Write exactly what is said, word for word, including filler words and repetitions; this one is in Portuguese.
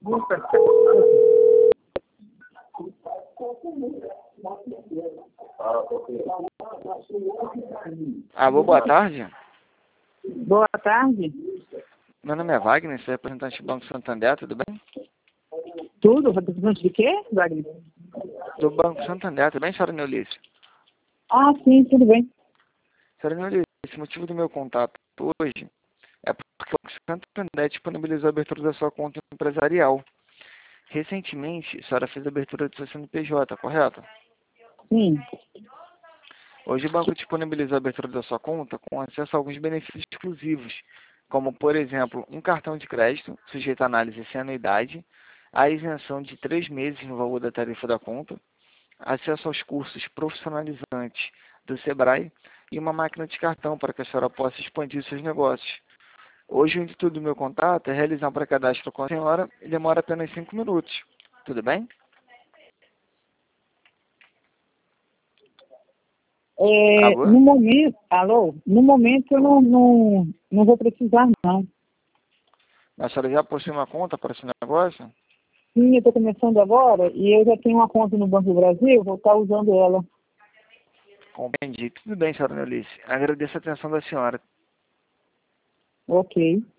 Alô, boa tarde. Boa tarde. Meu nome é Wagner, sou representante do Banco Santander, tudo bem? Tudo? Representante de quê, Wagner? Do Banco Santander, tudo bem, senhora Neulice? Ah, sim, tudo bem. Senhora Neulice, o motivo do meu contato hoje é porque o Banco Santander disponibilizou a abertura da sua conta empresarial. Recentemente, a senhora fez a abertura do seu C N P J, correto? Sim. Hoje o banco disponibiliza a abertura da sua conta com acesso a alguns benefícios exclusivos, como, por exemplo, um cartão de crédito sujeito a análise sem anuidade, a isenção de três meses no valor da tarifa da conta, acesso aos cursos profissionalizantes do Sebrae e uma máquina de cartão para que a senhora possa expandir seus negócios. Hoje o intuito do meu contato é realizar um pré-cadastro com a senhora e demora apenas cinco minutos. Tudo bem? É, Alô? no momento, alô? No momento eu não, não, não vou precisar, não. A senhora já possui uma conta para esse negócio? Sim, eu estou começando agora e eu já tenho uma conta no Banco do Brasil, vou estar usando ela. Compreendi. Tudo bem, senhora Neulice. Agradeço a atenção da senhora. Ok.